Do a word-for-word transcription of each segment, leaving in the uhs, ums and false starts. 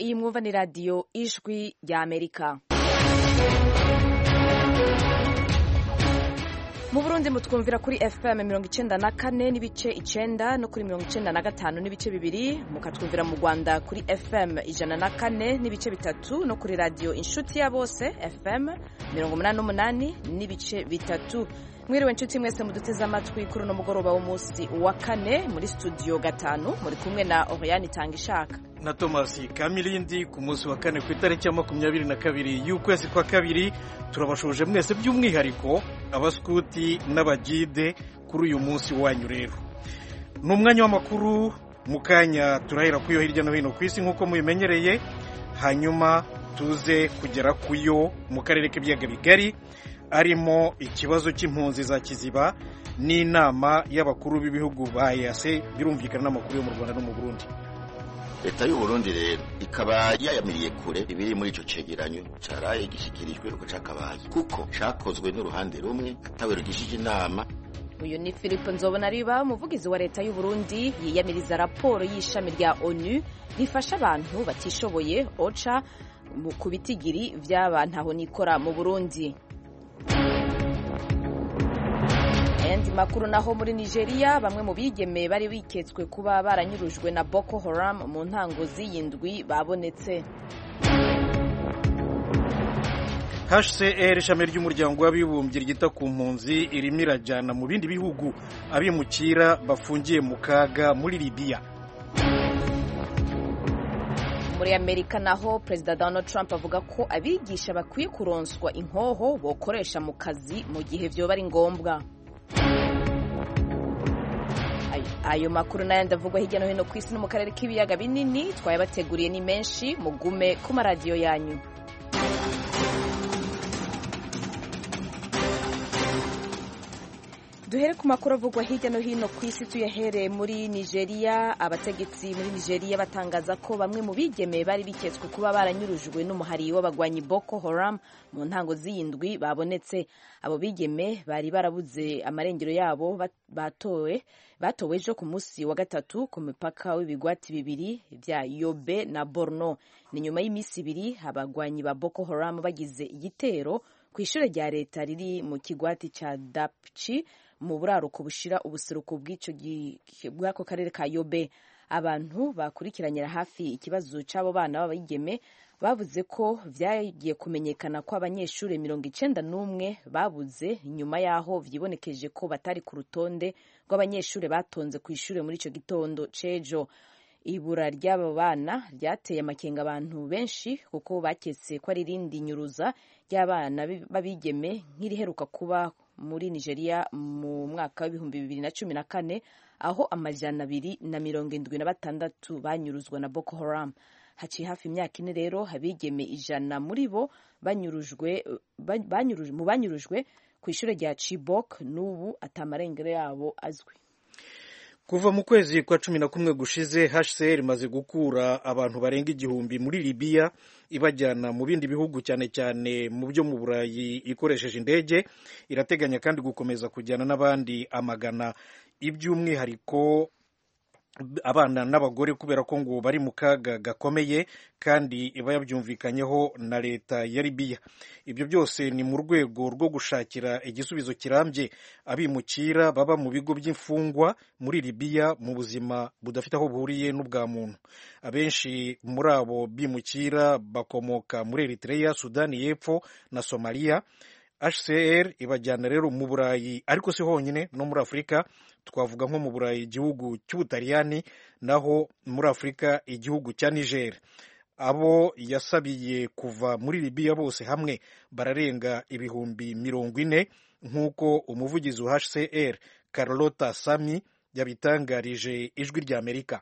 iyi mwumva ni radiyo ijwi rya Amerika. Mu Burundi mutwumvira kuri F M mirongo icenda na kane n'ibice icenda no kuri mirongo icenda na gatanu n'ibice bibiri, mukatwumvira mu Rwanda kuri F M ijana na kane n'ibice bitatu no kuri radiyo Inshuti ya Bose F M mirongo umunani n'umunani n'ibice bitatu. Mwiriwe nshuti mwese muduteze amatwi kuri uno mugoroba w'umunsi wa kane muri studio gatanu, muri kumwe na Oriane Tangishaka na Thomas Kamilindi ku munsi wa kane ku itariki ya makumyabiri na kabiri y'ukwezi kwa kabiri. Turabashuje mwese by'umwihariko abaskuti n'abagide kuri uyu munsi wanyu. Rero ni umwanya w'amakuru, mu kanya turahera kuyo hirya no hino ku isi nk'uko mubimenyereye, hanyuma tuze kugera kuyo mu karere k'ibiyaga bigari, arimo ikibazo cy'impunzi za Kiziba n'inama y'abakuru b'ibihugu ba E A C, birumvikana n'amakuru yo mu Rwanda no mu Burundi. Leta y'u Burundi rero ikaba yayamiriye kure ibiri muri ico cegeranyo caraye gishikirijwe uko cakabaye, kuko cakozwe n'uruhande rumwe atawe rugishije inama. Uyu ni Philippe Nzobonariba, umuvugizi wa leta y'u Burundi, yiyamiriza raporo y'ishami rya ONU rifasha abantu batishoboye OCHA mu kubitigiri vy'abantu aho nikora mu Burundi. Andi makuru naho muri Nigeria, bamwe mu bigeme bari biketswe kuba baranyurujwe na Boko Haram mu ntango z'iyindwi babonetse. H C R, ishami ry'umuryango w'abibumbye ryita ku mpunzi, irimo irajyana mu bindi bihugu abimukira bafungiye mu kaga muri Libya. Muri Amerika naho Perezida Donald Trump avuga ko abigisha bakwiye kuronswa inkoho bokoresha mu kazi mu gihe vyo bari ngombwa. Ayo makuru n'ayandi avugwa hirya no hino ku isi no mu karere k'ibiyaga binini twayabateguriye ni menshi, mugume ku maradiyo yanyu. Duhere ku makuru avugwa hirya no hino ku isi, tuyahereye muri Nigeria. Abategetsi muri Nigeria batangaza ko bamwe mu bigeme bari biketswe kuba baranyurujwe n'umuhari w'abagwanyi Boko Haram mu ntango z'iyindwi babonetse. Abo bigeme bari barabuze amarengero yabo batowe batowe ejo ku munsi wa gatatu ku mipaka w'ibigwati bibiri vya Yobe na Borno. Ni nyuma y'imisi ibiri abagwanyi ba Boko Haram bagize igitero ku ishure rya leta riri mu kigwati ca Dapchi mu buraruko bushira ubuseruko bw'ico bw'ako karere ka Yobe. Abantu bakurikiranira hafi ikibazo c'abo bana b'abigeme bavuze ko vyagiye kumenyekana ko abanyeshure mirongo icenda n'umwe babuze nyuma yaho vyibonekeje ko batari ku rutonde rw'abanyeshure batonze ku ishure muri ico gitondo c'ejo. Ibura ry'abo bana ryateye amakenga abantu benshi, kuko baketse ko ari irindi nyuruza ry'abana babigeme nk'iriheruka kuba muri Nigeria mu mwaka w'ibihumbi bibiri na cumi na kane, aho amajana abiri na mirongo indwi na batandatu banyuruzwa na Boko Haram. Haciye hafi imyaka ine rero abigeme ijana muri bo banyurujwe banyurujwe mu banyurujwe ku ishure rya Chibok, n'ubu atamarengero yabo azwi. Kuva mu kwezi kwa cumi na kumwe gushize, H C R imaze gukura abantu barenga igihumbi muri Libya ibajyana mu bindi bihugu, cyane cyane mu byo mu Burayi ikoresheje indege. Irateganya kandi gukomeza kujyana n'abandi amagana, iby'umwihariko abana n'abagore, kubera ko ngo bari mu kaga gakomeye kandi iba yabyumvikanyeho na leta ya Libya. Ibyo byose ni mu rwego rwo gushakira igisubizo kirambye abimukira baba mu bigo by'imfungwa muri Libya mu buzima budafite aho buhuriye n'ubwa muntu. Abenshi muri abo bimukira bakomoka muri Eritrea, Sudani y'Epfo na Somalia. H C R ibajyana rero mu Burayi, ariko si honyine, no muri Afurika. Twavuga nko mu Burayi igihugu cy'Ubutaliyani, naho muri Afurika igihugu cya Niger. Abo yasabiye kuva muri Libya bose hamwe bararenga ibihumbi mirongo ine, nk'uko umuvugizi wa H C R Carlota Sami yabitangarije Ijwi rya Amerika.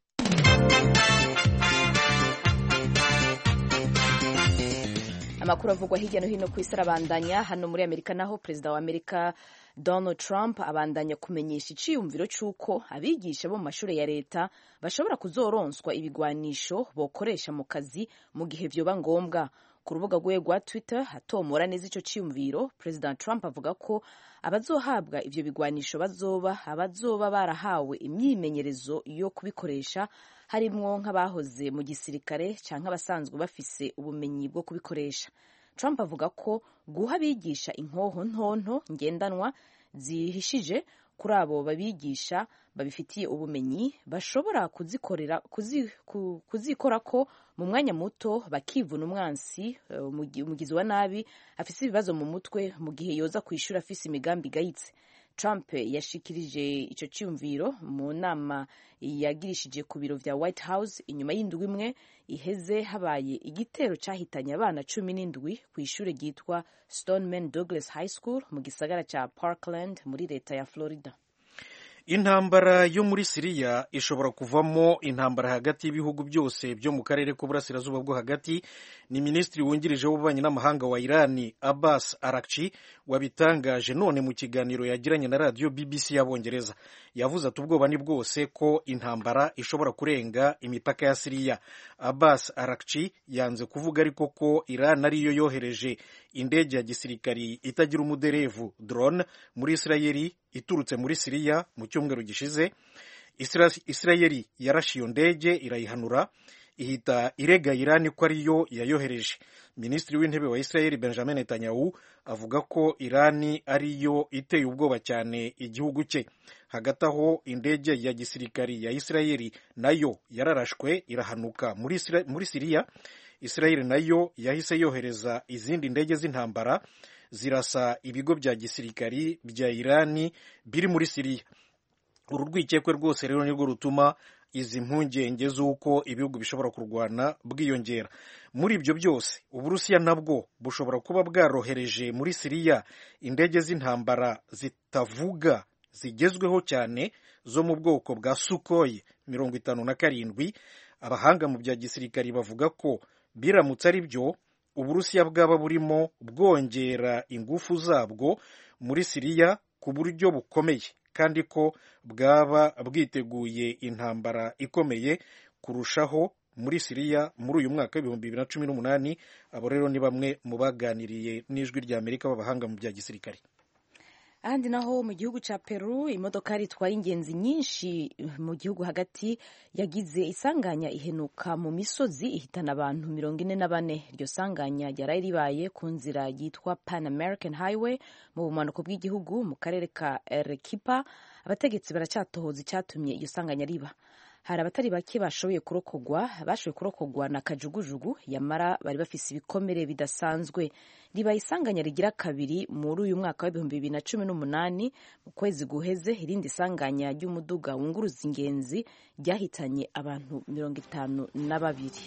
Amakuru avugwa hirya no hino ku isi arabandanya. Hano muri Amerika naho Perezida wa Amerika Donald Trump abandanya kumenyesha iciyumviro c'uko abigisha bo mu mashure ya leta bashobora kuzoronswa ibigwanisho bokoresha mu kazi mu gihe vyoba ngombwa. ku rubuga rwe rwa Twitter hatomora neza ico ciyumviro. President Trump avuga ko abazohabwa ivyo bigwanisho bazoba abazoba barahawe imyimenyerezo yo kubikoresha, harimwo nk'abahoze mu gisirikare canke abasanzwe bafise ubumenyi bwo kubikoresha. Trump avuga ko guha abigisha inkoho ntonto ngendanwa zihishije kuri abo babigisha babifitiye ubumenyi bashobora kuzikorera kuzi, kuzikora ko mu mwanya muto bakivuna umwansi umugizi wa nabi afise ibibazo mu mutwe mu gihe yoza kwishura afise imigambi igayitse. Trump yashikirije ico ciyumviro mu nama yagirishije ku biro vya White House inyuma y'indwi imwe iheze habaye igitero cahitanye abana cumi n'indwi kw'ishure ryitwa Stoneman Douglas High School mu gisagara ca Parkland muri leta ya Florida. Intambara yo muri Siriya ishobora kuvamo intambara hagati y'ibihugu byose byo mu karere k'uburasirazuba bwo hagati. Ni Minisitiri wungirije w'ububanyi n'amahanga wa Irani Abbas Araghchi wabitangaje none mu kiganiro yagiranye na radio B B C y'Abongereza. Yavuze ati ubwoba ni bwose ko intambara ishobora kurenga imipaka ya Siriya. Abbas Araghchi yanze kuvuga ariko ko Iran ariyo yohereje indege ya gisirikari itagira umuderevu drone muri Isirayeli iturutse muri Siriya mu cyumweru gishize. Isirayeli yarashe iyo ndege irayihanura ihita irega Irani ko ariyo yayohereje. Minisitiri w'intebe wa Isirayeli Benjamin Netanyahu avuga ko Irani ariyo iteye ubwoba cyane igihugu cye. Hagati aho indege ya gisirikari ya Isirayeli nayo yararashwe irahanuka muri muri Siriya. Isirayeli nayo yahise yohereza izindi ndege z'intambara zirasa ibigo bya gisirikari bya Irani biri muri Siriya. Uru rwikekwe rwose rero nirwo rutuma izi mpungenge z'uko ibihugu bishobora kurwana bwiyongera. Muri ibyo byose Uburusiya nabwo bushobora kuba bwarohereje muri Siriya indege z'intambara zitavuga zigezweho cyane zo mu bwoko bwa Sukhoi mirongo itanu na karindwi. Abahanga mu bya gisirikari bavuga ko biramutse ari byo Uburusiya bwaba burimo bwongera ingufu zabwo muri Siriya ku buryo bukomeye, kandi ko bwaba bwiteguye intambara ikomeye kurushaho muri Siriya muri uyu mwaka w'ibihumbi bibiri na cumi n'umunani. Abo rero ni bamwe mu baganiriye n'ijwi rya Amerika b'abahanga mu bya gisirikare. Ahandi naho mu gihugu ca Peru imodoka ritwaye ingenzi nyinshi mu gihugu hagati yagize isanganya ihenuka mu misozi ihitana abantu mirongo ine na bane. Iryo sanganya ryari ribaye ku nzira yitwa Pan American Highway mu bumanuko bw'igihugu mu karere ka Arequipa. Abategetsi baracyatohoza icyatumye iryo sanganya riba. Hari abatari bake bashoboye kurokogwa bashoboye kurokogwa na kajugujugu, yamara bari bafise ibikomere bidasanzwe. Riba isanganya rigira kabiri muri uyu mwaka w'ibihumbi bibiri na cumi n'umunani. Mu kwezi guheze irindi sanganya ry'umuduga wunguruza ingenzi ryahitanye abantu mirongo itanu na babiri.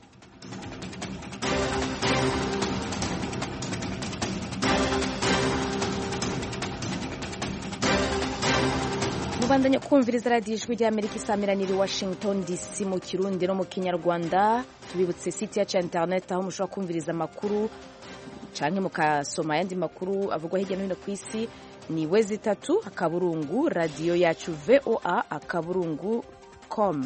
Mubandanya kumviriza radiyo ijwi rya Amerika isamiraniye i Washington D C mu Kirundi no mu Kinyarwanda. Tubibutse site yacu ya internet aho mushobora kumviriza amakuru canke mukasoma ayandi makuru avugwa hirya no hino ku isi ni wezi itatu akaburungu radiyo yacu V O A akaburungu com.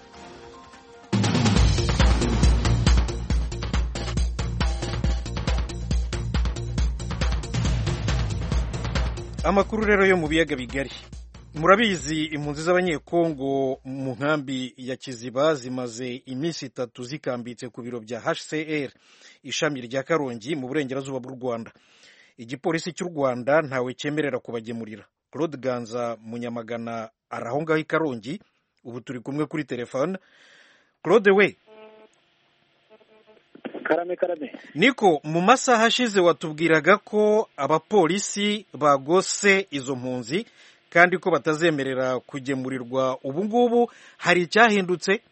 Amakuru rero yo mu biyaga bigari. Murabizi impunzi z'abanyekongo mu nkambi ya Kiziba zimaze iminsi itatu zikambitse ku biro bya H C R ishami rya Karongi mu burengerazuba bw'u Rwanda. Igipolisi cy'u Rwanda ntawe cyemerera kubagemurira. Claude Ganza Munyamagana araho ngaho i Karongi, ubu turi kumwe kuri telefone. Claude we Karame karame. Niko mu masaha ashize watubwiraga ko abapolisi bagose izo mpunzi kandi ko batazemerera kugemurirwa. Ubu ngubu hari icyahindutse?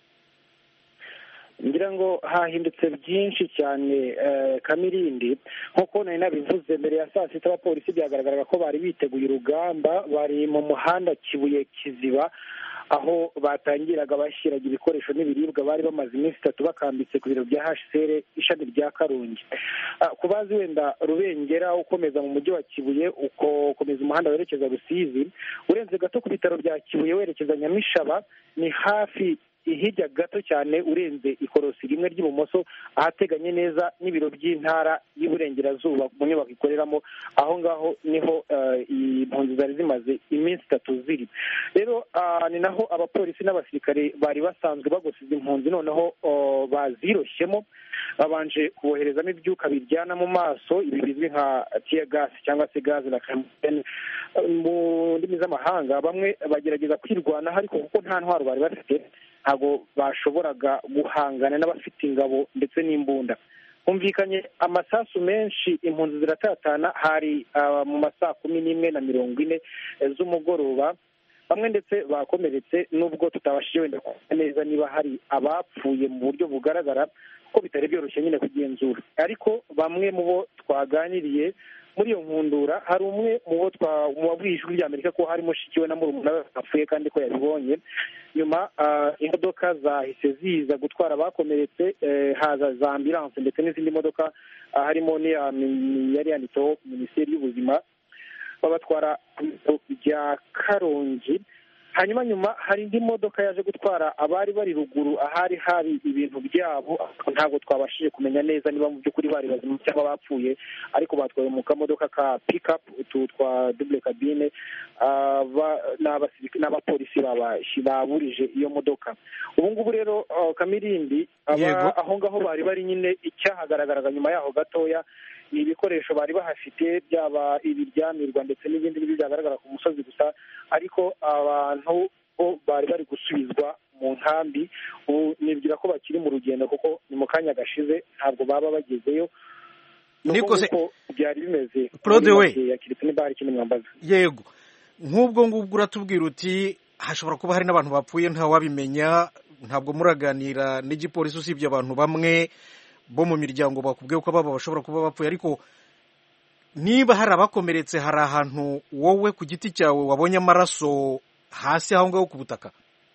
Ngira ngo hahindutse byinshi cyane Kamirindi, nk'uko nari nabivuze mbere ya saa sita abapolisi byagaragaraga ko bari biteguye urugamba, bari mu muhanda Kibuye Kiziba aho batangiraga bashyiraga ibikoresho n'ibiribwa. Bari bamaze iminsi itatu bakambitse ku biro bya H C R ishami rya Karongi. Ku bazi wenda Rubengera ukomeza mu mujyi wa Kibuye ukomeza umuhanda werekeza Rusizi, urenze gato ku bitaro bya Kibuye werekeza Nyamishaba ni hafi hirya gato cyane urenze ikorosi rimwe ry'ibumoso ahateganye neza n'ibiro by'intara y'Iburengerazuba mu nyubako ikoreramo aho ngaho niho impunzi zari zimaze iminsi itatu ziri. Rero ni naho abapolisi n'abasirikare bari basanzwe bagosiza impunzi noneho baziroshyemo babanje kuboherezamo ibyuka biryana mu maso, ibi bizwi nka tear gas cyangwa se gaz lacrymogène mu ndimi z'amahanga. Bamwe bagerageza kwirwanaho ariko kuko nta ntwaro bari bafite ntabwo bashoboraga guhangana n'abafite ingabo ndetse n'imbunda. Humvikanye amasasu menshi, impunzi ziratatana. Hari mu masaa kumi n'imwe na mirongo ine z'umugoroba, bamwe ndetse bakomeretse nubwo tutabashije wenda kumenya neza niba hari abapfuye mu buryo bugaragara ko bitari byoroshye nyine kugenzura, ariko bamwe mu bo twaganiriye muri iyo nkundura hari umwe mu bo twabwiye ijwi ry'Amerika ko hari mushiki we na murumuna we bapfuye kandi ko yabibonye. Nyuma imodoka zahise ziza gutwara abakomeretse, haza za ambulance ndetse n'izindi modoka harimo yari yanditseho Minisiteri y'Ubuzima, babatwara ku bitaro bya Karongi. Hanyuma nyuma hari indi modoka yaje gutwara abari bari ruguru ahari hari ibintu byabo, ntabwo twabashije kumenya neza niba mu by'ukuri bari bazima cyangwa bapfuye, ariko batwaye mu kamodoka ka pick-up utu twa double cabine. N'abapolisi baburije iyo modoka. Ubu ngubu rero Kamirindi, aho ngaho bari bari nyine icyahagaragaraga nyuma yaho gatoya ni ibikoresho bari bahafite, byaba ibiryamirwa ndetse n'ibindi n'ibyo byagaragara ku musozi gusa, ariko abantu bo bari bari gusubizwa mu nkambi. Ubu nibwira ko bakiri mu rugendo kuko ni mu kanya gashize, ntabwo baba bagezeyo. Niko se byari bimeze Claude we yakiretse niba hari kimwe mwambaza. Yego, nk'ubwo ngubwo uratubwira uti hashobora kuba hari n'abantu bapfuye ntawabimenya, ntabwo muraganira n'igipolisi usibye abantu bamwe bo mu miryango bakubwiye ko baba bashobora kuba bapfuye, ariko niba hari abakomeretse hari ahantu wowe ku giti cyawe wabonye amaraso hasi aho ngaho ku butaka?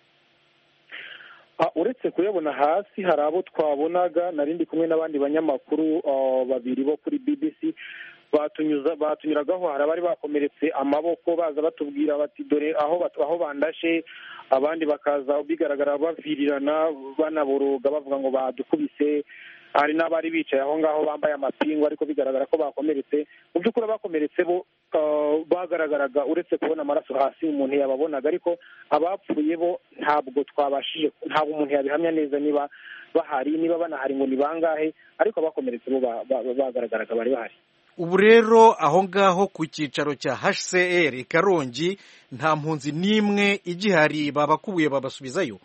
Uretse kuyabona hasi, hari abo twabonaga, narindi kumwe n'abandi banyamakuru babiri bo kuri B B C batunyuza batunyuragaho, hari abari bakomeretse amaboko baza batubwira bati dore aho aho bandashe, abandi bakaza bigaragara bavirirana banaboroga bavuga ngo badukubise. Hari n'abari bicaye aho ngaho bambaye amapingu ariko bigaragara ko bakomeretse. Mu by'ukuri abakomeretse bo bagaragaraga uretse kubona amaraso hasi umuntu yababonaga, ariko abapfuye bo ntabwo twabashije, ntabwo umuntu yabihamya neza niba bahari, niba banahari ngo ni bangahe, ariko abakomeretse bo bagaragaraga bari bahari. Ubu rero aho ngaho ku cyicaro cya H C R Karongi nta mpunzi n'imwe igihari babakubuye babasubizayo?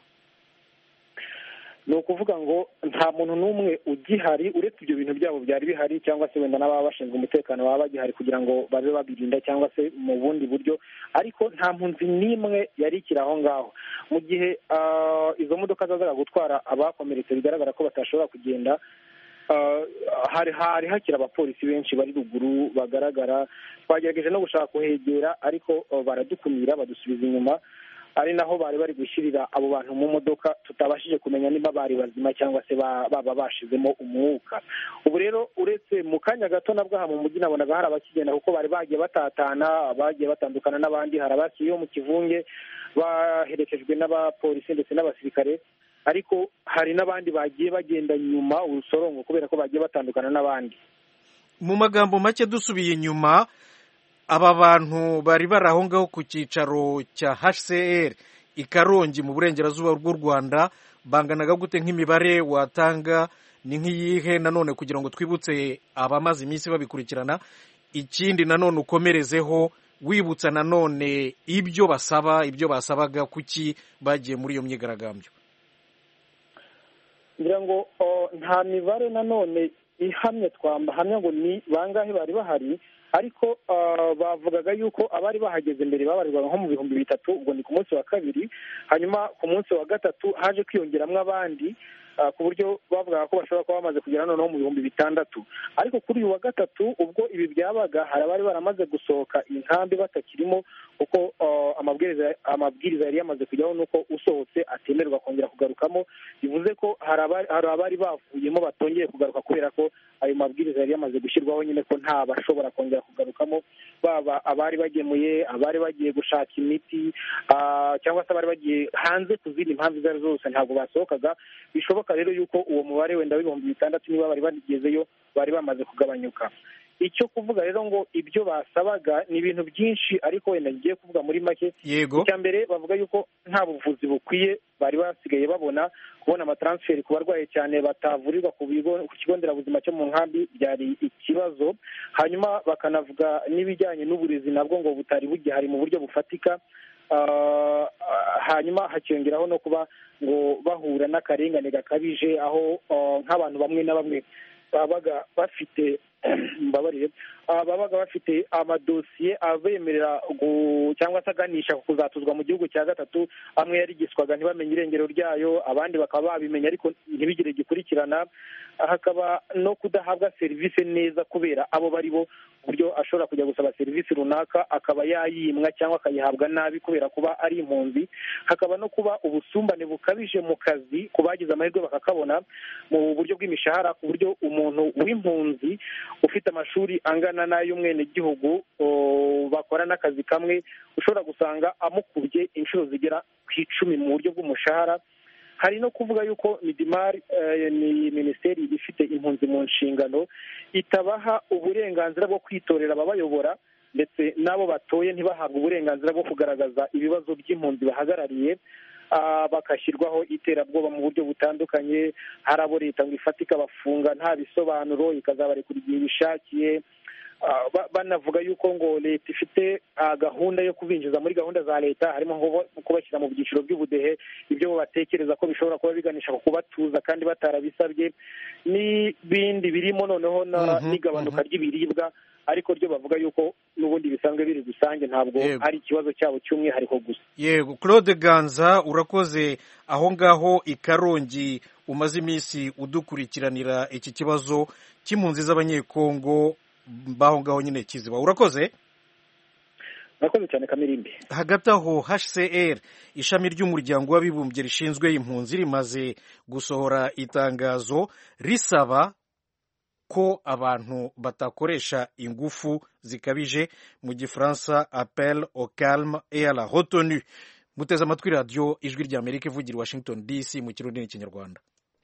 Ni ukuvuga ngo nta muntu n'umwe ugihari uretse ibyo bintu byabo byari bihari, cyangwa se wenda n'ababa bashinzwe umutekano baba bagihari kugira ngo babe babirinda cyangwa se mu bundi buryo, ariko nta mpunzi n'imwe yari ikiri aho ngaho. Mu gihe izo modoka zazaga gutwara abakomeretse bigaragara ko batashobora kugenda, hari hari hakiri abapolisi benshi bari ruguru bagaragara. Twagerageje no gushaka kuhegera ariko baradukumira badusubiza inyuma, ari naho bari bari gushyirira abo bantu mu modoka, tutabashije kumenya niba bari bazima cyangwa se baba bashizemo umwuka. Ubu rero uretse mu kanya gato nabwo aha mu mujyi nabonaga hari abakigenda kuko bari bagiye batatana, bagiye batandukana n'abandi. Hari abakiriyo mu kivunge baherekejwe n'abapolisi ndetse n'abasirikare, ariko hari n'abandi bagiye bagenda nyuma urusorongo kubera ko bagiye batandukana n'abandi. Mu magambo make dusubiye inyuma, aba bantu bari bari aho ngaho ku cyicaro cya H C R i Karongi mu burengerazuba bw'u Rwanda banganaga gute nk'imibare watanga? Ni nk'iyihe nanone kugira ngo twibutse abamaze iminsi babikurikirana? Ikindi nanone ukomerezeho wibutsa nanone ibyo basaba, ibyo basabaga kuki bagiye muri iyo myigaragambyo. Ngira ngo nta mibare nanone ihamye twambahamya ngo ni bangahe bari bahari, ariko bavugaga yuko abari bahageze mbere babarirwaga nko mu bihumbi bitatu, ubwo ni ku munsi wa kabiri. Hanyuma ku munsi wa gatatu haje kwiyongeramo abandi ku buryo bavugaga ko bashobora kuba bamaze kugera noneho mu bihumbi bitandatu. Ariko kuri uyu wa gatatu ubwo ibi byabaga, hari abari baramaze gusohoka inkambi batakirimo kuko amabwiriza amabwiriza yari yamaze kujyaho nuko usohotse atemererwa kongera kugarukamo. Bivuze ko hari abari bavuyemo batongeye kugaruka kubera ko ayo mabwiriza yari yamaze gushyirwaho nyine ko nta bashobora kongera kugarukamo, baba abari bagemuye, abari bagiye gushaka imiti cyangwa se abari bagiye hanze ku zindi mpamvu izo ari zo zose ntabwo basohokaga. Bishoboka rero yuko uwo mubare wenda w'ibihumbi bitandatu niba bari bagezeyo bari bamaze kugabanyuka. Icyo kuvuga rero ngo ibyo basabaga ni ibintu byinshi, ariko wenda ngiye kuvuga muri make. Yego. Icya mbere bavuga yuko nta buvuzi bukwiye bari basigaye babona, kubona amatransferi ku barwaye cyane batavurirwa ku bigo ku kigo nderabuzima cyo mu nkambi byari ikibazo. Hanyuma bakanavuga n'ibijyanye n'uburezi nabwo ngo butari bugihari mu buryo bufatika. Uh, hanyuma hakiyongeraho no kuba ngo bahura n'akarengane gakabije, aho uh, nk'abantu bamwe na bamwe babaga bafite mbabarire babaga bafite amadosiye abemerera cyangwa se aganisha ku kuzatuzwa mu gihugu cya gatatu, amwe yarigiswaga ntibamenye irengero ryayo, abandi bakaba babimenya ariko ntibigire gikurikirana. Hakaba no kudahabwa serivisi neza kubera abo bari bo, uburyo ashobora kujya gusaba serivisi runaka akaba yayimwa cyangwa akayihabwa nabi kubera kuba ari impunzi. Hakaba no kuba ubusumbane bukabije mu kazi ku bagize amahirwe bakakabona mu buryo bw'imishahara, ku buryo umuntu w'impunzi ufite amashuri angana n'ay'umwenegihugu bakora n'akazi kamwe ushobora gusanga amukubye inshuro zigera ku icumi mu buryo bw'umushahara. Hari no kuvuga yuko midimari ni minisiteri ifite impunzi mu nshingano, itabaha uburenganzira bwo kwitorera ababayobora, ndetse n'abo batoye ntibahabwe uburenganzira bwo kugaragaza ibibazo by'impunzi bahagarariye. Bagashyirwaho iterabwoba mu buryo butandukanye. Hari abo leta ngo ifata ikabafunga nta bisobanuro, ikazabarekura igihe bishakiye. Banavuga yuko ngo leta ifite gahunda yo kubinjiza muri gahunda za leta, harimo nko kubashyira mu byiciro by'ubudehe, ibyo batekereza ko bishobora kuba biganisha ku kubatuza kandi batarabisabye, n'ibindi birimo noneho n'igabanuka ry'ibiribwa, ariko ryo bavuga yuko n'ubundi bisanzwe biri rusange, ntabwo ari ikibazo cyabo cy'umwihariko gusa. Yego, Claude Ganza urakoze aho ngaho i Karongi, umaze iminsi udukurikiranira iki kibazo cy'impunzi z'abanyekongo baho ngaho nyine Kiziba. Urakoze. Urakoze cyane Kamirindi. Hagati aho H C R ishami ry'umuryango w'abibumbye rishinzwe impunzi rimaze gusohora itangazo risaba ko abantu batakoresha ingufu zikabije, mu gifaransa appel au calme et à la retenue. Muteze amatwi radio ijwi rya Amerika ivugira Washington D C mu kirundi n'ikinyarwanda.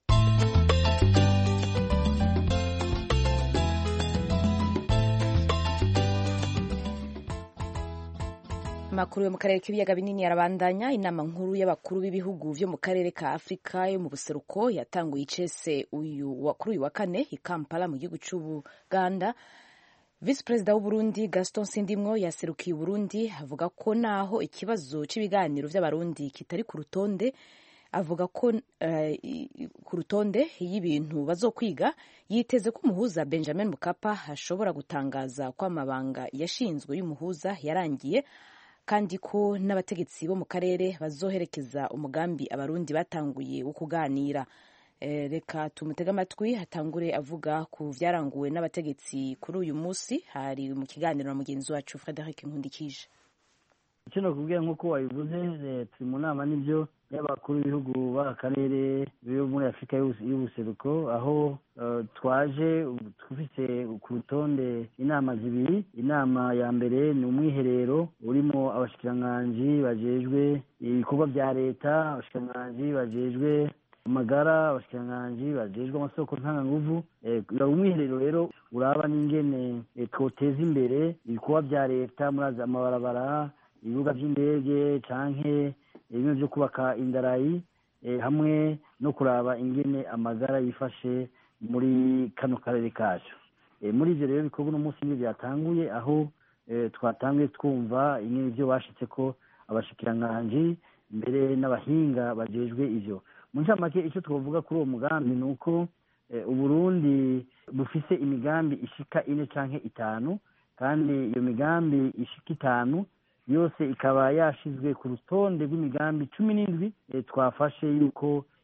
Makuru yo mu karere k'ibiyaga binini yarabandanya. Inama nkuru y'abakuru b'ibihugu byo mu karere ka Afrika yo mu buseruko yatanguye icese uyu wa kuri uyu wa kane i Kampala mu gihugu cy'Ubuganda. Vice Perezida w'u Burundi Gaston Sindimwo yaserukiye u Burundi, avuga ko naho ikibazo cy'ibiganiro by'abarundi kitari ku rutonde, avuga ko uh, ku rutonde y'ibintu bazokwiga, yiteze ko umuhuza Benjamin Mkapa ashobora gutangaza ko amabanga yashinzwe y'umuhuza yarangiye, kandi ko n'abategetsi bo mu karere bazoherekeza umugambi abarundi batanguye wo kuganira. E, reka tumutega amatwi hatangure avuga ku vyaranguwe n'abategetsi kuri uyu munsi. Hari mu kiganiro na mugenzi wacu Frederic Nkundikije. Icyo nakubwiye nk'uko wabivuze, turi mu nama n'ibyo y'abakuru b'ibihugu b'akarere byo muri Afurika y'ubuseruko, aho uh, twaje twufite ku rutonde inama zibiri. Inama ya mbere ni umwiherero urimo abashikiranganji bajejwe ibikorwa bya leta, abashikiranganji bajejwe amagara, abashikiranganji bajejwe amasoko ntanganguvu. Uwo umwiherero rero uraba n'ingene twoteza imbere ibikorwa bya leta muri amabarabara, ibibuga by'indege canke ibintu byo kubaka indarayi, eh, hamwe no kuraba ingene amagara yifashe muri kano karere kacu. Eh, muri ivyo rero bikorwa no munsi n'ibyo byatanguye, aho eh, twatanguye twumva ingene ivyo bashitse ko abashikiranganji mbere n'abahinga bajejwe ivyo. Mu ncamake icyo twovuga kuri uwo mugambi ni uko eh, Uburundi bufise imigambi ishika ine canke itanu, kandi iyo migambi ishika itanu yose ikaba yashizwe ku rutonde rw'imigambi cumi n'indwi. E, twafashe yuko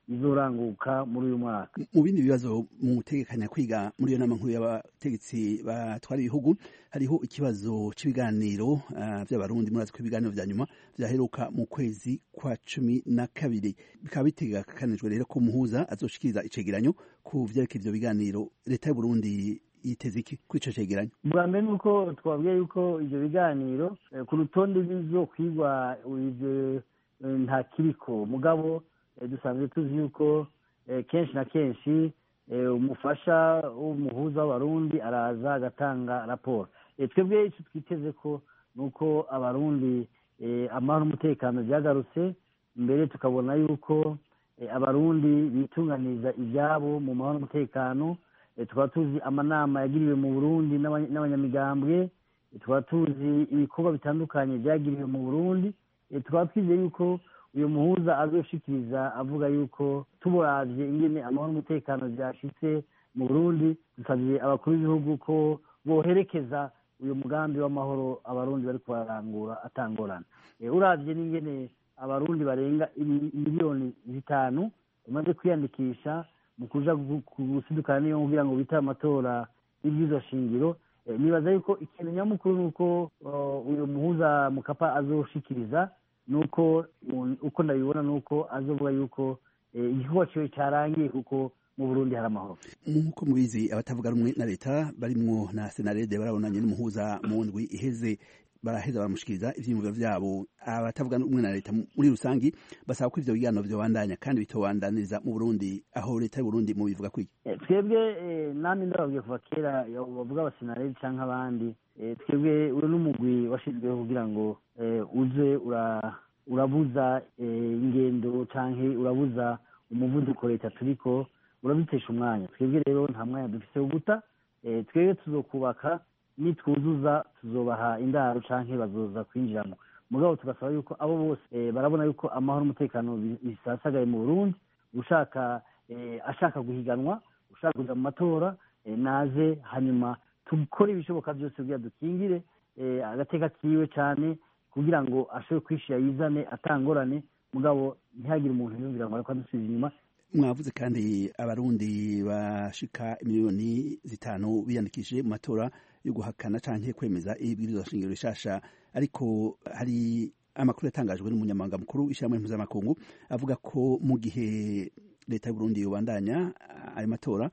izoranguka muri uyu mwaka. Mu bindi bibazo mu gutegekanya kwiga muri iyo nama nkuru y'abategetsi batwara ibihugu hariho ikibazo cy'ibiganiro uh, by'abarundi murazi ko ibiganiro vya nyuma vyaheruka mu kwezi kwa cumi na kabiri bikaba bitegekanijwe rero ko muhuza azoshikiriza icegeranyo ku vyerekeye ivyo biganiro. Leta y'u Burundi yiteze iki kuri ico cegeranyo? Bwa mbere nuko twabwiye yuko ivyo biganiro eh, ku rutonde bizokwigwa ivyo nta kiriko mugabo eh, dusanzwe tuzi yuko eh, kenshi na kenshi eh, umufasha w'umuhuza w'abarundi araza agatanga raporo. Eh, twebwe icyo twiteze ko nuko abarundi eh, amahoro n'umutekano byagarutse mbere tukabona yuko eh, abarundi bitunganiza ibyabo mu mahoro n'umutekano. E, tukaba tuzi amanama yagiriwe mu Burundi n'abanyamigambwe, e, tukaba tuzi ibikorwa bitandukanye byagiriwe mu Burundi, e, tukaba twizeye yuko uyu muhuza azoshikiriza avuga yuko tuburavye ingene amahoro n'umutekano byashitse mu Burundi, dusabye abakuru b'ibihugu ko boherekeza uyu mugambi w'amahoro abarundi bari kubarangura atangorana. E, uravye n'ingene abarundi barenga miliyoni zitanu bamaze kwiyandikisha mu kuja gusidukana niyo kugira ngo bita amatora y'ibyizo shingiro. E, nibaza yuko ikintu nyamukuru nuko uh, uyu muhuza Mukapa azoshikiriza nuko uko ndabibona nuko azovuga yuko igikorwa ciwe carangiye kuko mu Burundi hari amahoro. Nkuko mubizi abatavuga rumwe na leta barimwo na Senarede barabonanye n'umuhuza mu ndwi iheze baraheza baramushikiriza ivyiyumviro vyabo. Abatavuga rumwe na leta muri rusangi basaba ko ivyo biganiro vyobandanya kandi bitobandaniriza mu Burundi. Aho leta y'u Burundi mu bivuga kwiki? E, twebwe e, nami ndababwiye kuva kera bavuga abasenarede canke abandi, e, twebwe uri n'umugwi washizweho kugira ngo e, uze ura urabuza e, ingendo canke urabuza umuvuduko leta turiko urabitesha umwanya. Twebwe rero nta mwanya dufise wo guta. E, twebwe tuzokubaka nitwuzuza tuzobaha indaro canke bazoza kwinjiramo. Mugabo tugasaba yuko abo bose e, barabona yuko amahoro n'umutekano bisasagaye mu Burundi. Ushaka e, ashaka guhiganwa, ushaka kuja mu matora e, naze hanyuma tukore ibishoboka byose kugira dukingire e, agateka kiwe cane kugira ngo ashobore kwishira yizane atangorane. Mugabo ntihagire umuntu yumvira ngo ariko adusubiza inyuma. Mwavuze kandi abarundi bashika miliyoni zitanu biyandikishije mu matora yo guhakana canke kwemeza ibwirizwa shingiro rishasha, ariko hari amakuru yatangajwe n'umunyamabanga mukuru w'ishyirahamwe mpuzamakungu avuga ko mu gihe leta y'u Burundi yobandanya ayo matora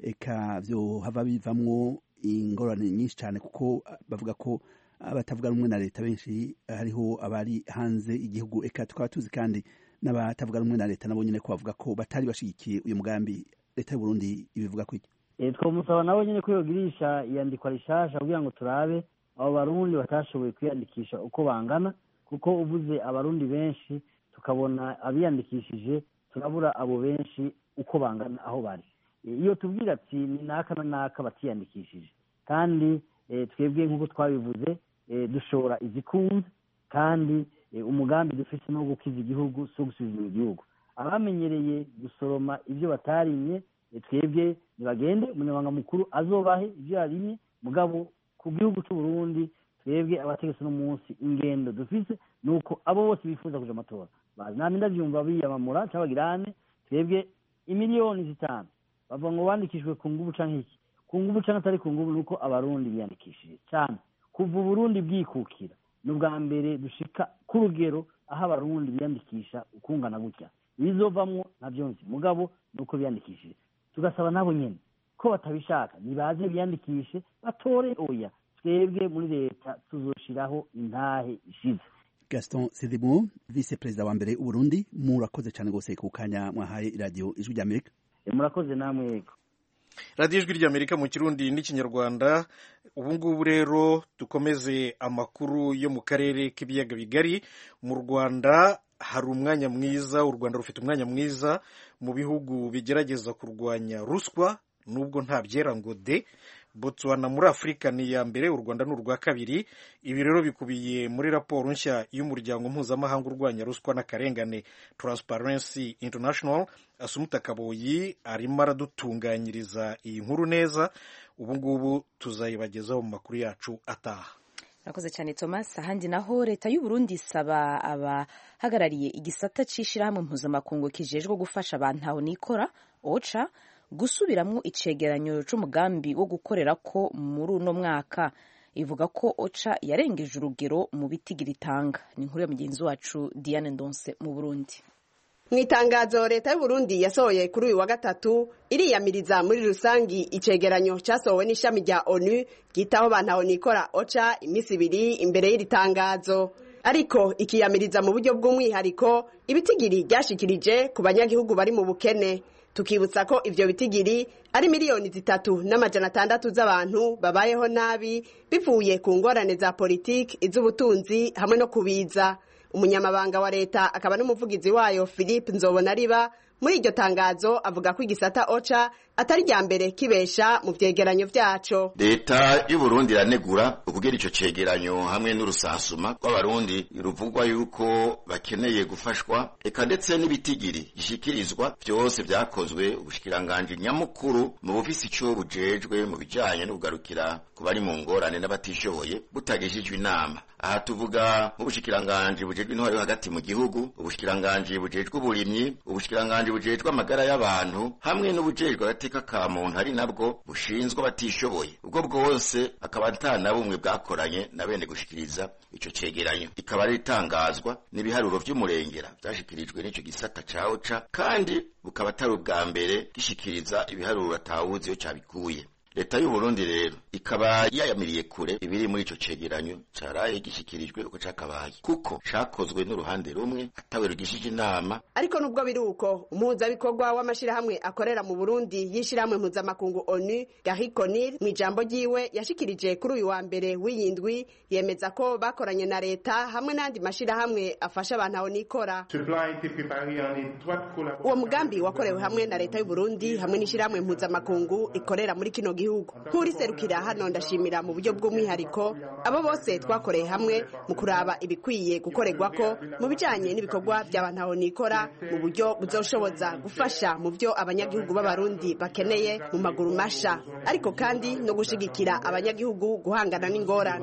eka vyo hava bivamwo ingorane nyinshi cyane, kuko bavuga ko abatavuga rumwe na leta benshi hariho abari hanze igihugu. Eka tukaba tuzi kandi n'abatavuga rumwe na leta nabo nyene ko bavuga ko batari bashigikiye uyu mugambi. Leta y'u Burundi ibivuga ko iki? E, twomusaba nabo nyene ko yogirisha iyandikwa rishasha kugira ngo turabe abo barundi batashoboye kwiyandikisha uko bangana, kuko uvuze abarundi benshi tukabona abiyandikishije turabura abo benshi uko bangana aho bari. E, iyo tubwira ati ni naka na naka batiyandikishije kandi e, twebwe nk'uko twabivuze e, dushora izikunze kandi e, umugambi dufite no gukiza igihugu so gusubiza igihugu. Abamenyereye gusoroma ibyo batarimye e, twebwe nibagende umunyamabanga mukuru azobahe ibyo yarimye. Mugabo ku gihugu cy'u Burundi twebwe abategetse no munsi ingendo dufise nuko abo bose bifuza kuja amatora bazi nami ndavyumva biyamamura cyabagirane. Twebwe imiliyoni zitanu bava ngo bandikishwe ku ngubu canke iki ku ngubu canke atari ku ngubu, nuko abarundi biyandikishije cyane kuva Burundi bwikukira n'ubwa mbere dushika ku rugero aho abarundi biyandikisha ukungana gutya. Bizovamwo navyo nzi mugabo nuko biyandikishije. Tugasaba nabo nyene ko batabishaka nibaze biyandikishe batore. Oya, twebwe muri leta tuzoshiraho intahe ishize. Gaston Sidibou, vice perezida wa mbere u Burundi, murakoze cyane gose ku kanya mwahaye radio Ijwi ry'Amerika. E, murakoze namwe yego. Radio Ijwi ry'Amerika mu Kirundi n'ikinyarwanda. Ubu ngubu rero dukomeze amakuru yo mu karere k'ibiyaga bigari. Mu Rwanda hari umwanya mwiza, u Rwanda rufite umwanya mwiza mu bihugu bigerageza kurwanya ruswa, nubwo nta byera ngo de. Botswana muri Afurika ni ya mbere, u Rwanda ni urwa kabiri. Ibi rero bikubiye muri raporo nshya y'umuryango mpuzamahanga urwanya ruswa n'akarengane Transparency International. Asumuta Kaboyi arimo aradutunganyiriza iyi nkuru neza. Ubu ngubu tuzayibagezaho mu makuru yacu ataha. Murakoze cyane Thomas. Ahandi naho leta y'u Burundi isaba abahagarariye igisata c'ishirahamwe mpuzamakungu kijejwe gufasha abantu aho nikora OCHA gusubiramwo icegeranyo c'umugambi wo gukorera ko muri uno mwaka. Ivuga ko OCHA yarengeje urugero mu bitigiri itanga. Ni inkuru ya mugenzi wacu Diane Ndonse mu Burundi. Mwitangazo leta y'u Burundi yasohoye kuri uyu wa gatatu iriyamiriza muri rusangi icegeranyo cyasohowe n'ishami rya ONU gitaho abantu aho nikora OCHA imisi ibiri imbere y'iri tangazo, ariko ikiyamiriza mu buryo bw'umwihariko ibitigiri byashikirije ku banyagihugu bari mu bukene. Tukibutsa ko ivyo bitigiri ari miliyoni zitatu n'amajana atandatu z'abantu babayeho nabi bivuye ku ngorane za politiki, iz'ubutunzi hamwe no kubiza. Umunyamabanga wa leta akaba n'umuvugizi wayo Philippe Nzobonariba muri iryo tangazo avuga ko igisata OCHA atari rya mbere kibesha mu vyegeranyo vyaco. Leta y'u Burundi iranegura ukugera ico cegeranyo hamwe n'urusansuma rw'abarundi ruvugwa yuko bakeneye gufashwa, eka ndetse n'ibitigiri gishikirizwa vyose vyakozwe ubushikiranganje nyamukuru mu bufisi ico bujejwe mu bijanye no kugarukira ku bari mu ngorane n'abatishoboye butagishijwe inama. Aha tuvuga ubushikiranganje bujejwe intwaro yo hagati mu gihugu, ubushikiranganje bujejwe uburimyi, ubushikiranganje bujejwe amagara y'abantu hamwe n'ubujejwe agateka ka muntu ari nabwo bushinzwe batishoboye. Ubwo bwose akaba atana bumwe bwakoranye na bene gushikiriza ico cegeranyo. Ikaba ari itangazwa n'ibiharuro vy'umurengera byashikirijwe n'ico gisata ca OCHA, kandi bukaba atari ubwa mbere gishikiriza ibiharuro atawuzi yo cabikuye. Leta y'u Burundi rero ikaba yayamiriye kure ibiri muri ico cegeranyo caraye gishikirijwe uko cakabaye, kuko cakozwe n'uruhande rumwe atawe rugishije inama. Ariko nubwo biruko umuhuzabikorwa w'amashirahamwe akorera mu Burundi yishirahamwe mpuzamakungu ONU Gary Conil mu ijambo ryiwe yashikirije kuri uyu wa mbere w'iyindwi yemeza ko bakoranye na leta hamwe n'andi mashirahamwe afasha abantu aho nikora. Uwo mugambi wakorewe hamwe na leta y'u Burundi hamwe n'ishirahamwe mpuzamakungu ikorera muri kino gihugu. Nkuri serukira hano ndashimira mu buryo bw'umwihariko abo bose twakoreye hamwe mu kuraba ibikwiye gukorerwa ko mu bijanye n'ibikorwa by'abantu aho nikora mu buryo buzoshoboza gufasha mu byo abanyagihugu b'abarundi bakeneye mu maguru masha, ariko kandi no gushigikira abanyagihugu guhangana n'ingorane.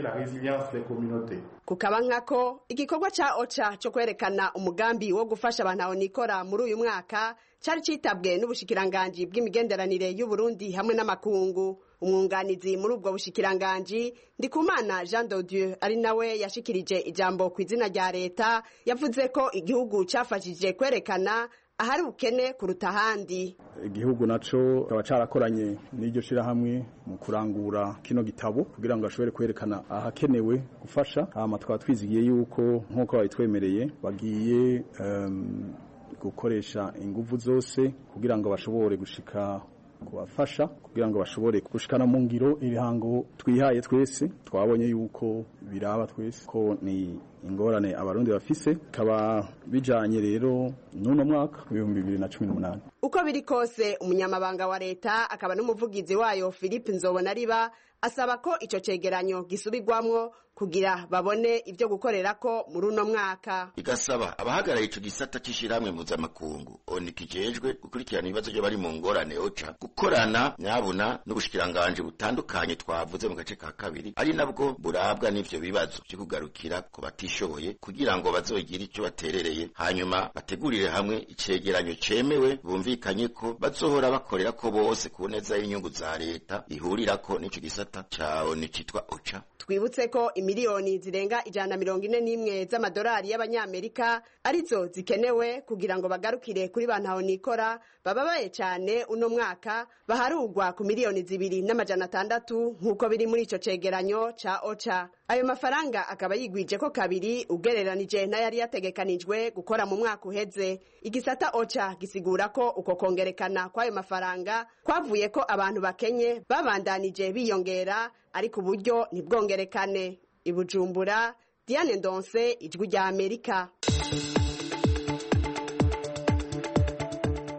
Kukaba nkako igikorwa ca OCHA cyo kwerekana umugambi wo gufasha abantu aho nikora muri uyu mwaka cari citabwe n'ubushikiranganji bw'imigenderanire y'u Burundi hamwe n'amakungu. Umwunganizi muri ubwo bushikiranganji Ndikumana Jean de Dieu ari nawe yashikirije ijambo ku izina rya leta yavuze ko igihugu cafashije kwerekana ahari ubukene kuruta ahandi. Igihugu naco kaba carakoranye n'iryo shirahamwe mu kurangura kino gitabo kugira ngo ashobore kwerekana ahakenewe gufasha. Hama twaba twizigiye yuko nk'uko bayitwemereye bagiye um, gukoresha inguvu zose kugira ngo bashobore gushika kubafasha kugira ngo bashobore gushikana mu ngiro ibihango twihaye twese. Twabonye yuko biraba twese ko ni ingorane abarundi bafise, kaba bijanye rero n'uno mwaka w'ibihumbi bibiri na cumi n'umunani. Uko biri kose umunyamabanga wa leta akaba n'umuvugizi wayo Philippe Nzobonariba asaba ko ico cegeranyo gisubirwamwo kugira babone ivyo gukorera ko muri uno mwaka. Igasaba abahagarariye ico gisata c'ishirahamwe mpuzamakungu ONU kijejwe gukurikirana ibibazo byo bari mu ngorane OCHA gukorana nyabuna n'ubushikiranganje butandukanye twavuze mu gace ka kabiri, ari nabwo burabwa n'ivyo bibazo byo kugarukira ku batishoboye kugira ngo bazogira ico baterereye, hanyuma bategurire hamwe icegeranyo cemewe bumvikanye ko bazohora bakorera ko bose ku neza y'inyungu za leta ihurira ko n'ico gisata ca ONU citwa OCHA. Twibutse ko imiliyoni zirenga ijana mirongo ine n'imwe z'amadolari y'abanyamerika arizo zikenewe kugira ngo bagarukire kuri bantu aho nikora bababaye cyane uno mwaka, baharugwa ku miliyoni zibiri n'amajana atandatu nk'uko biri muri ico cegeranyo ca OCHA. Ayo mafaranga akaba yigwije ko kabiri ugereranije n'ayari yategekanijwe gukora mu mwaka uheze. Igisata OCHA gisigura ko uko kongerekana kw'ayo mafaranga kwavuye ko abantu bakenye babandanije biyongera, ariko uburyo ntibwongerekane. I Bujumbura, Diane Ndonse, Ijwi rya Amerika.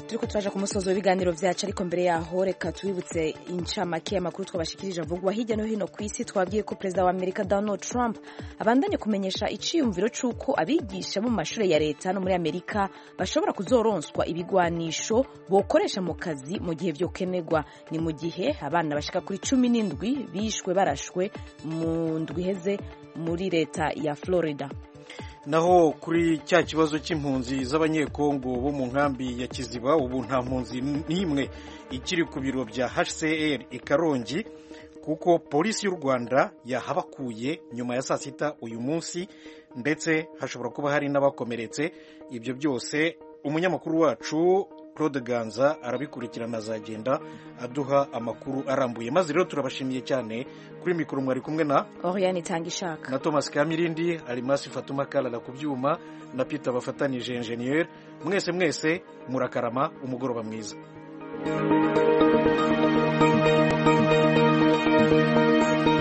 turiko turaja ku musozo w'ibiganiro vyacu, ariko mbere yaho reka tubibutse incamake y'amakuru twabashikirije avugwa hirya no hino ku isi. Twabwiye ko perezida wa Amerika Donald Trump abandanye kumenyesha iciyumviro c'uko abigisha mu mashure ya leta no muri Amerika bashobora kuzoronswa ibigwanisho bokoresha mu kazi mu gihe vyokenerwa. Ni mu gihe abana bashika kuri cumi n'indwi bishwe barashwe mu ndwi heze muri leta ya Florida. Naho kuri cya kibazo cy'impunzi z'abanyekongo bo mu nkambi ya Kiziba, ubu nta mpunzi n'imwe ikiri ku biro bya H C R i Karongi kuko polisi y'u Rwanda yahabakuye nyuma ya saa sita uyu munsi, ndetse hashobora kuba hari n'abakomeretse. Ibyo byose umunyamakuru wacu Claude Ganza arabikurikirana, azagenda aduha amakuru arambuye. Maze rero turabashimiye cyane. Kuri mikoro mwari kumwe na Oriane Tangishaka na Thomas Kamirindi, Alimasi Fatuma Kalala ku byuma, na Peter bafatanije engineer. Mwese mwese murakarama, umugoroba mwiza. Thank you.